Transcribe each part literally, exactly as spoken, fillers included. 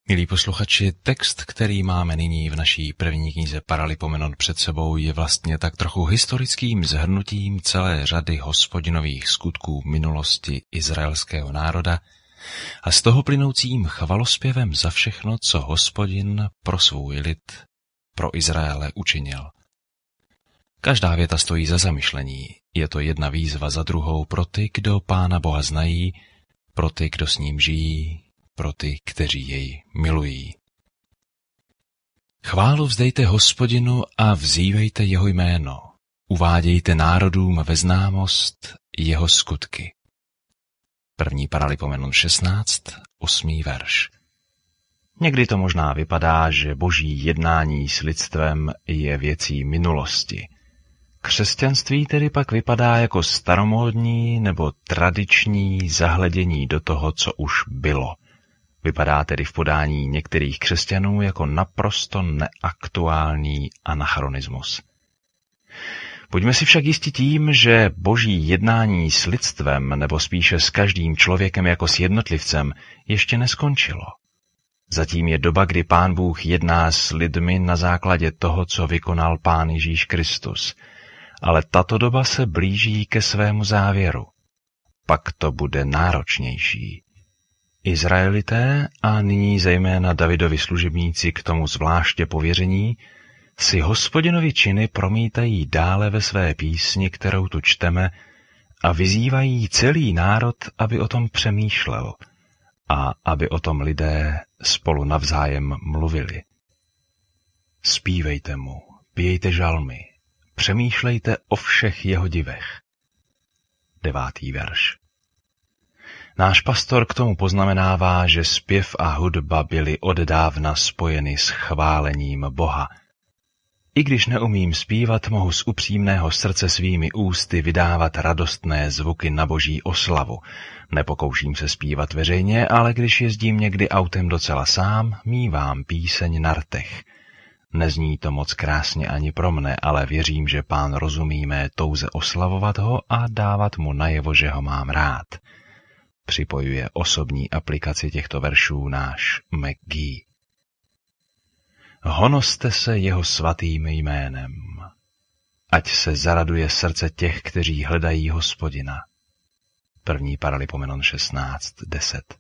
Milí posluchači, text, který máme nyní v naší první knize Paralipomenon před sebou, je vlastně tak trochu historickým shrnutím celé řady Hospodinových skutků minulosti izraelského národa a z toho plynoucím chvalospěvem za všechno, co Hospodin pro svůj lid, pro Izraele učinil. Každá věta stojí za zamyšlení. Je to jedna výzva za druhou pro ty, kdo Pána Boha znají, pro ty, kdo s ním žijí, pro ty, kteří jej milují. Chválu vzdejte Hospodinu a vzývejte jeho jméno. Uvádějte národům ve známost jeho skutky. První Paralipomenon šestnáct, osmý verš. Někdy to možná vypadá, že boží jednání s lidstvem je věcí minulosti. Křesťanství tedy pak vypadá jako staromódní nebo tradiční zahledění do toho, co už bylo. Vypadá tedy v podání některých křesťanů jako naprosto neaktuální anachronismus. Buďme si však jisti tím, že boží jednání s lidstvem, nebo spíše s každým člověkem jako s jednotlivcem, ještě neskončilo. Zatím je doba, kdy Pán Bůh jedná s lidmi na základě toho, co vykonal Pán Ježíš Kristus. Ale tato doba se blíží ke svému závěru. Pak to bude náročnější. Izraelité a nyní zejména Davidovi služebníci k tomu zvláště pověření si Hospodinovi činy promítají dále ve své písni, kterou tu čteme, a vyzývají celý národ, aby o tom přemýšlel a aby o tom lidé spolu navzájem mluvili. Zpívejte mu, pějte žalmy, přemýšlejte o všech jeho divech. Devátý verš. Náš pastor k tomu poznamenává, že zpěv a hudba byly oddávna spojeny s chválením Boha. I když neumím zpívat, mohu z upřímného srdce svými ústy vydávat radostné zvuky na boží oslavu. Nepokouším se zpívat veřejně, ale když jezdím někdy autem docela sám, mívám píseň na rtech. Nezní to moc krásně ani pro mne, ale věřím, že Pán rozumí mé touze oslavovat ho a dávat mu najevo, že ho mám rád. Připojuje osobní aplikaci těchto veršů náš McGee. Honoste se jeho svatým jménem. Ať se zaraduje srdce těch, kteří hledají Hospodina. První Paralipomenon šestnáct, deset.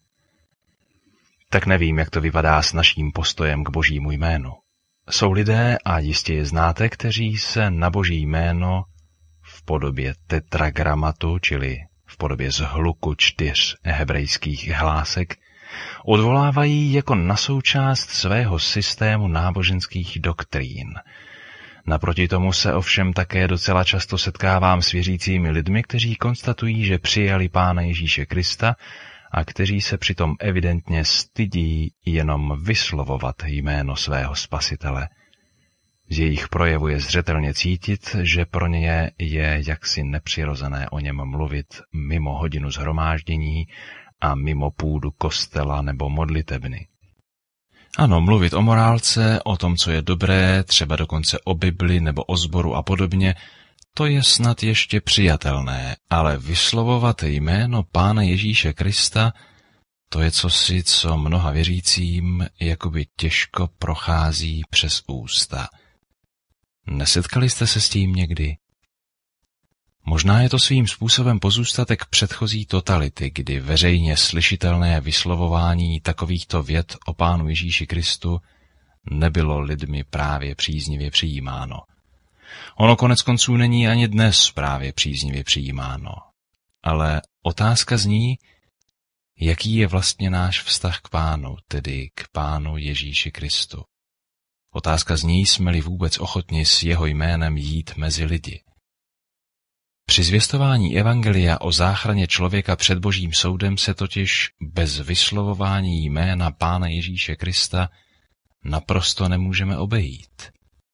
Tak nevím, jak to vypadá s naším postojem k božímu jménu. Jsou lidé, a jistě je znáte, kteří se na boží jméno v podobě tetragramatu, čili v podobě zhluku čtyř hebrejských hlásek, odvolávají jako na součást svého systému náboženských doktrín. Naproti tomu se ovšem také docela často setkávám s věřícími lidmi, kteří konstatují, že přijali Pána Ježíše Krista a kteří se přitom evidentně stydí jenom vyslovovat jméno svého Spasitele. Z jejich projevu je zřetelně cítit, že pro ně je jaksi nepřirozené o něm mluvit mimo hodinu shromáždění a mimo půdu kostela nebo modlitebny. Ano, mluvit o morálce, o tom, co je dobré, třeba dokonce o Bibli nebo o sboru a podobně, to je snad ještě přijatelné, ale vyslovovat jméno Pána Ježíše Krista, to je cosi, co mnoha věřícím jakoby těžko prochází přes ústa. Nesetkali jste se s tím někdy? Možná je to svým způsobem pozůstatek předchozí totality, kdy veřejně slyšitelné vyslovování takovýchto vět o Pánu Ježíši Kristu nebylo lidmi právě příznivě přijímáno. Ono konec konců není ani dnes právě příznivě přijímáno. Ale otázka zní, jaký je vlastně náš vztah k Pánu, tedy k Pánu Ježíši Kristu. Otázka zní, jsme-li vůbec ochotni s jeho jménem jít mezi lidi. Při zvěstování evangelia o záchraně člověka před božím soudem se totiž bez vyslovování jména Pána Ježíše Krista naprosto nemůžeme obejít.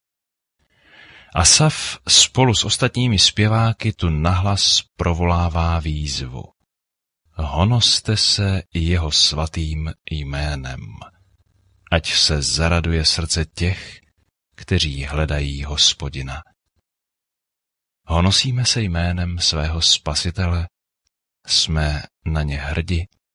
Asaf spolu s ostatními zpěváky tu nahlas provolává výzvu. Honoste se jeho svatým jménem, ať se zaraduje srdce těch, kteří hledají Hospodina. Honosíme se jménem svého Spasitele, jsme na ně hrdi.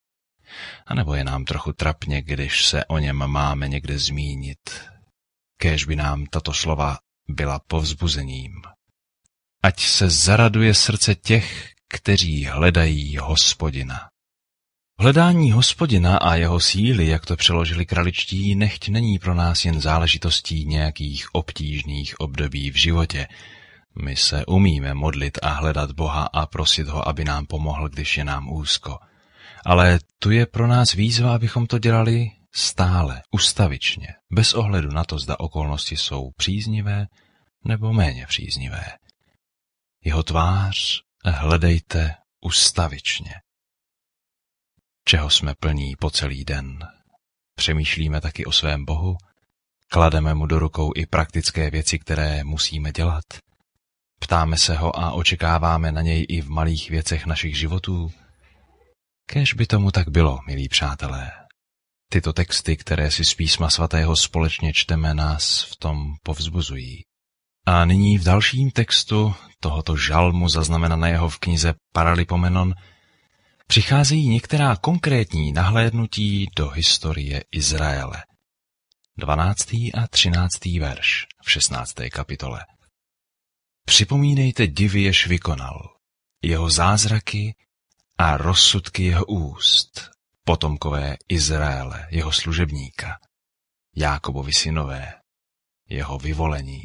A nebo je nám trochu trapně, když se o něm máme někde zmínit. Kéž by nám tato slova byla povzbuzením. Ať se zaraduje srdce těch, kteří hledají Hospodina. Hledání Hospodina a jeho síly, jak to přeložili kraličtí, nechť není pro nás jen záležitostí nějakých obtížných období v životě. My se umíme modlit a hledat Boha a prosit ho, aby nám pomohl, když je nám úzko. Ale tu je pro nás výzva, abychom to dělali stále, ustavičně, bez ohledu na to, zda okolnosti jsou příznivé nebo méně příznivé. Jeho tvář hledejte ustavičně. Čeho jsme plní po celý den? Přemýšlíme taky o svém Bohu? Klademe mu do rukou i praktické věci, které musíme dělat? Ptáme se ho a očekáváme na něj i v malých věcech našich životů? Kéž by tomu tak bylo, milí přátelé. Tyto texty, které si z Písma svatého společně čteme, nás v tom povzbuzují. A nyní v dalším textu tohoto žalmu zaznamenaného v knize Paralipomenon přicházejí některá konkrétní nahlédnutí do historie Izraele. dvanáctý a třináctý verš v šestnácté kapitole. Připomínejte divy, jež vykonal, jeho zázraky a rozsudky jeho úst, potomkové Izraele, jeho služebníka, Jákobovi synové, jeho vyvolení.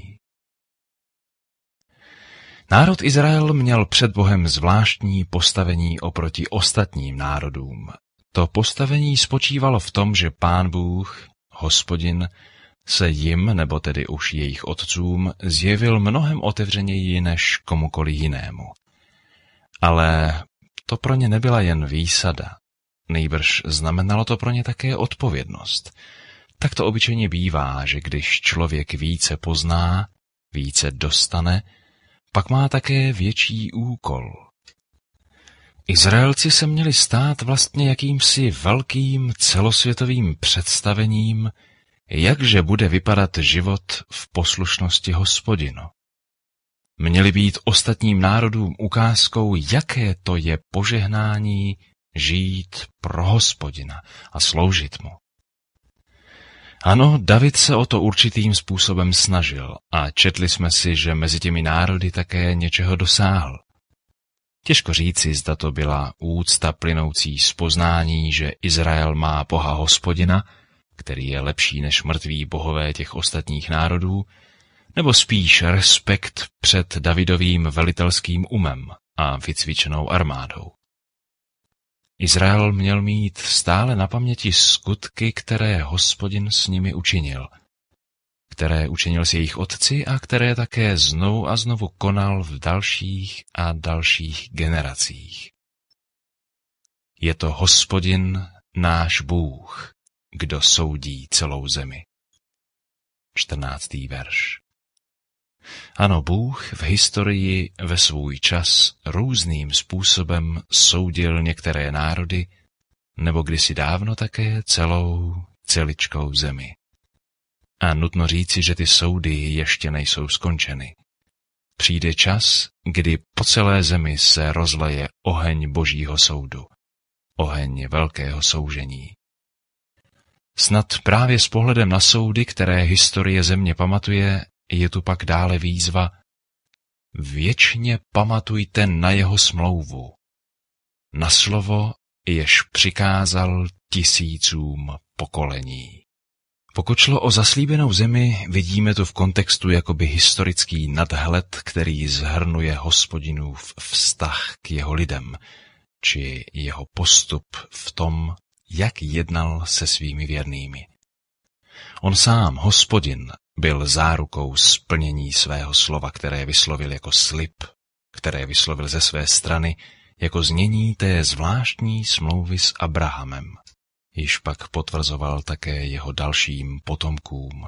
Národ Izrael měl před Bohem zvláštní postavení oproti ostatním národům. To postavení spočívalo v tom, že Pán Bůh, Hospodin, se jim, nebo tedy už jejich otcům, zjevil mnohem otevřeněji než komukoli jinému. Ale to pro ně nebyla jen výsada, nejbrž znamenalo to pro ně také odpovědnost. Tak to obyčejně bývá, že když člověk více pozná, více dostane, pak má také větší úkol. Izraelci se měli stát vlastně jakýmsi velkým celosvětovým představením, jakže bude vypadat život v poslušnosti Hospodinu. Měli být ostatním národům ukázkou, jaké to je požehnání žít pro Hospodina a sloužit mu. Ano, David se o to určitým způsobem snažil a četli jsme si, že mezi těmi národy také něčeho dosáhl. Těžko říci, zda to byla úcta plynoucí z poznání, že Izrael má Boha Hospodina, který je lepší než mrtví bohové těch ostatních národů, nebo spíš respekt před Davidovým velitelským umem a vycvičenou armádou. Izrael měl mít stále na paměti skutky, které Hospodin s nimi učinil, které učinil s jejich otci a které také znovu a znovu konal v dalších a dalších generacích. Je to Hospodin, náš Bůh, kdo soudí celou zemi. čtrnáctý verš. Ano, Bůh v historii ve svůj čas různým způsobem soudil některé národy, nebo kdysi dávno také celou celičkou zemi. A nutno říci, že ty soudy ještě nejsou skončeny. Přijde čas, kdy po celé zemi se rozleje oheň Božího soudu, oheň velkého soužení. Snad právě s pohledem na soudy, které historie země pamatuje, je tu pak dále výzva: věčně pamatujte na jeho smlouvu, na slovo, jež přikázal tisícům pokolení. Pokud šlo o zaslíbenou zemi, vidíme tu v kontextu jakoby historický nadhled, který zhrnuje Hospodinův vztah k jeho lidem, či jeho postup v tom, jak jednal se svými věrnými. On sám, Hospodin, byl zárukou splnění svého slova, které vyslovil jako slib, které vyslovil ze své strany jako znění té zvláštní smlouvy s Abrahamem, již pak potvrzoval také jeho dalším potomkům.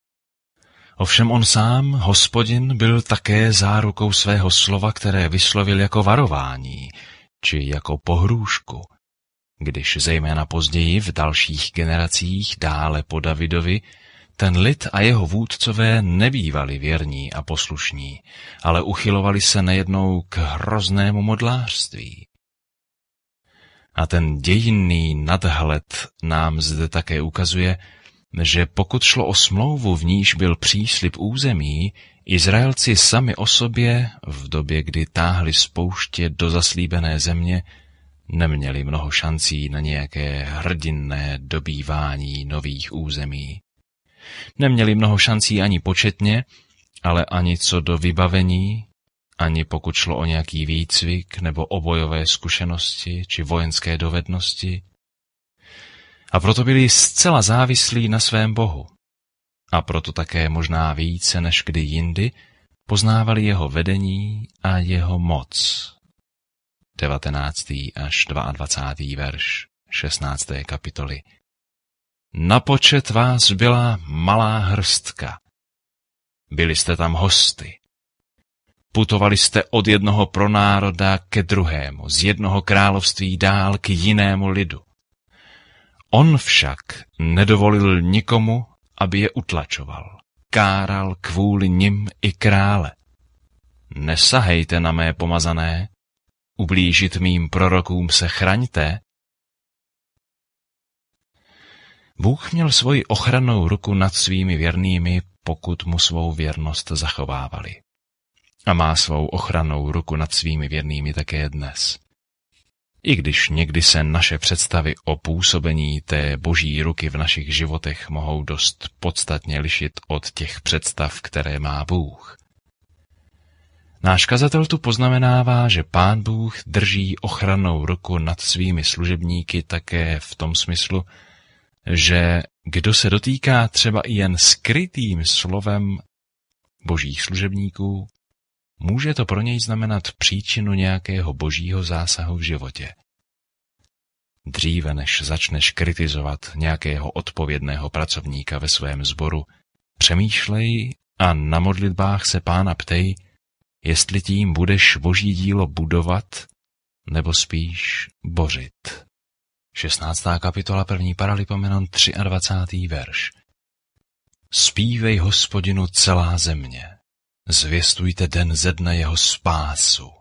Ovšem on sám, Hospodin, byl také zárukou svého slova, které vyslovil jako varování, či jako pohrůžku, když zejména později v dalších generacích dále po Davidovi ten lid a jeho vůdcové nebývali věrní a poslušní, ale uchylovali se nejednou k hroznému modlářství. A ten dějinný nadhled nám zde také ukazuje, že pokud šlo o smlouvu, v níž byl příslib území, Izraelci sami o sobě v době, kdy táhli z pouště do zaslíbené země, neměli mnoho šancí na nějaké hrdinné dobývání nových území. Neměli mnoho šancí ani početně, ale ani co do vybavení, ani pokud šlo o nějaký výcvik nebo o bojové zkušenosti či vojenské dovednosti. A proto byli zcela závislí na svém Bohu. A proto také možná více než kdy jindy poznávali jeho vedení a jeho moc. devatenáctý až dvacátý verš šestnácté kapitoly. Na počet vás byla malá hrstka. Byli jste tam hosty. Putovali jste od jednoho pronároda ke druhému, z jednoho království dál k jinému lidu. On však nedovolil nikomu, aby je utlačoval. Káral kvůli nim i krále. Nesahejte na mé pomazané, ublížit mým prorokům se chraňte. Bůh měl svoji ochrannou ruku nad svými věrnými, pokud mu svou věrnost zachovávali. A má svou ochrannou ruku nad svými věrnými také dnes. I když někdy se naše představy o působení té boží ruky v našich životech mohou dost podstatně lišit od těch představ, které má Bůh. Náš kazatel tu poznamenává, že Pán Bůh drží ochrannou ruku nad svými služebníky také v tom smyslu, že kdo se dotýká třeba i jen skrytým slovem božích služebníků, může to pro něj znamenat příčinu nějakého božího zásahu v životě. Dříve než začneš kritizovat nějakého odpovědného pracovníka ve svém sboru, přemýšlej a na modlitbách se Pána ptej, jestli tím budeš boží dílo budovat, nebo spíš bořit. šestnáctá kapitola první Paralipomenon dvacátý třetí verš. Zpívej Hospodinu celá země. Zvěstujte den ze dne jeho spásu.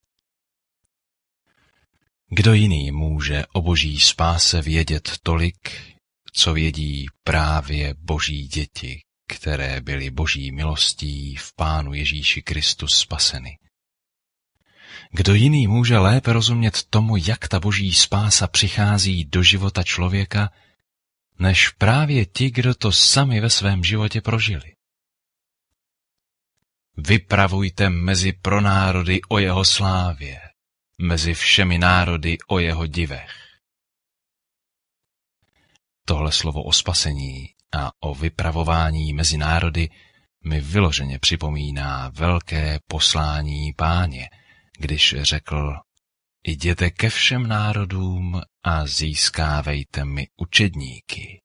Kdo jiný může o boží spáse vědět tolik, co vědí právě boží děti, které byly boží milostí v Pánu Ježíši Kristu spaseny? Kdo jiný může lépe rozumět tomu, jak ta boží spása přichází do života člověka, než právě ti, kdo to sami ve svém životě prožili? Vypravujte mezi pronárody o jeho slávě, mezi všemi národy o jeho divech. Tohle slovo o spasení a o vypravování mezi národy mi vyloženě připomíná velké poslání Páně, když řekl: jděte ke všem národům a získávejte mi učedníky.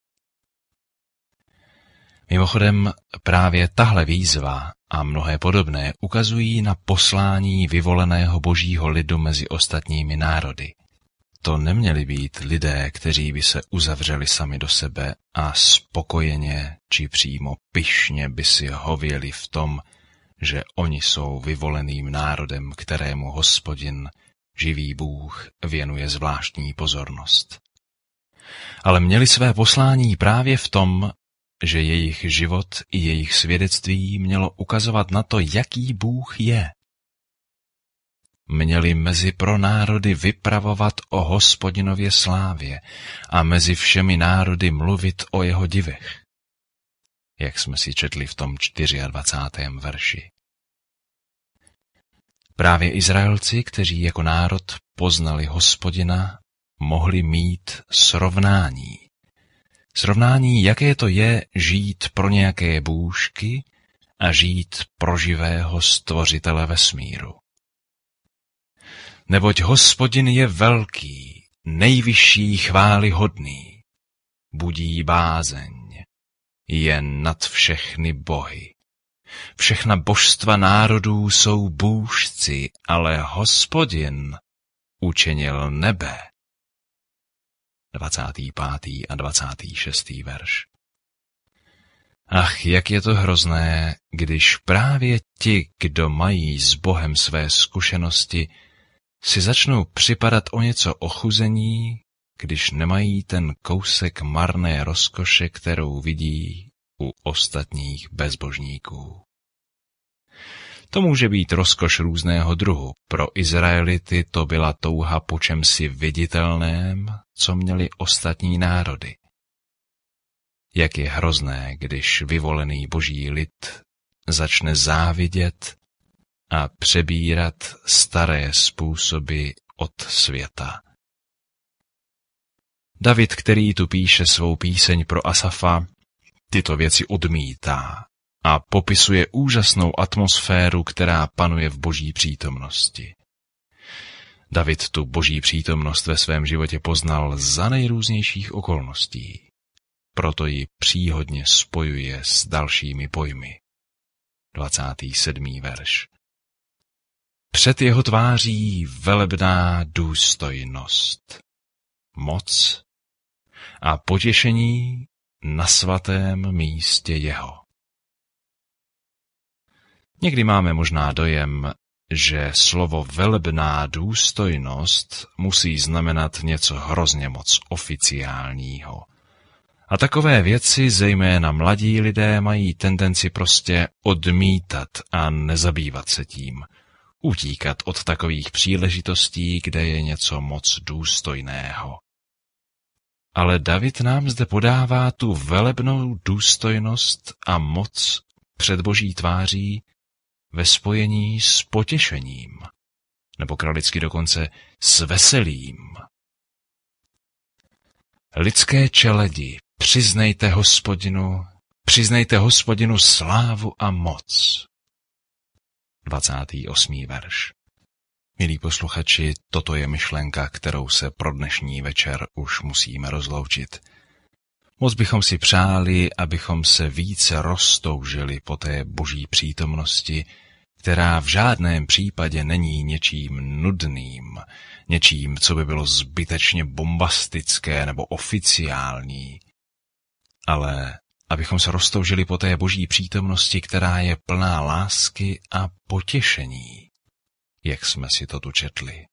Mimochodem, právě tahle výzva a mnohé podobné ukazují na poslání vyvoleného božího lidu mezi ostatními národy. To neměli být lidé, kteří by se uzavřeli sami do sebe a spokojeně či přímo pyšně by si hověli v tom, že oni jsou vyvoleným národem, kterému Hospodin, živý Bůh, věnuje zvláštní pozornost. Ale měli své poslání právě v tom, že jejich život i jejich svědectví mělo ukazovat na to, jaký Bůh je. Měli mezi pro národy vypravovat o Hospodinově slávě a mezi všemi národy mluvit o jeho divech, jak jsme si četli v tom dvacátém čtvrtém verši. Právě Izraelci, kteří jako národ poznali Hospodina, mohli mít srovnání. Srovnání, jaké to je žít pro nějaké bůžky a žít pro živého stvořitele vesmíru. Neboť Hospodin je velký, nejvyšší chvály hodný, budí bázeň, je nad všechny bohy. Všechna božstva národů jsou bůžci, ale Hospodin učinil nebe. dvacátý pátý a dvacátý šestý verš. Ach, jak je to hrozné, když právě ti, kdo mají s Bohem své zkušenosti, si začnou připadat o něco ochuzení, když nemají ten kousek marné rozkoše, kterou vidí u ostatních bezbožníků. To může být rozkoš různého druhu. Pro Izraelity to byla touha po čemsi viditelném, co měli ostatní národy. Jak je hrozné, když vyvolený boží lid začne závidět a přebírat staré způsoby od světa. David, který tu píše svou píseň pro Asafa, tyto věci odmítá a popisuje úžasnou atmosféru, která panuje v boží přítomnosti. David tu boží přítomnost ve svém životě poznal za nejrůznějších okolností, proto ji příhodně spojuje s dalšími pojmy. dvacátý sedmý verš. Před jeho tváří velebná důstojnost, moc a potěšení na svatém místě jeho. Někdy máme možná dojem, že slovo velebná důstojnost musí znamenat něco hrozně moc oficiálního. A takové věci, zejména mladí lidé, mají tendenci prostě odmítat a nezabývat se tím. Utíkat od takových příležitostí, kde je něco moc důstojného. Ale David nám zde podává tu velebnou důstojnost a moc před boží tváří ve spojení s potěšením, nebo kralicky dokonce s veselím. Lidské čeledi, přiznejte Hospodinu, přiznejte Hospodinu slávu a moc. dvacátý osmý verš. Milí posluchači, toto je myšlenka, kterou se pro dnešní večer už musíme rozloučit. Moc bychom si přáli, abychom se více roztoužili po té boží přítomnosti, která v žádném případě není něčím nudným, něčím, co by bylo zbytečně bombastické nebo oficiální, ale abychom se roztoužili po té boží přítomnosti, která je plná lásky a potěšení, jak jsme si to tu četli.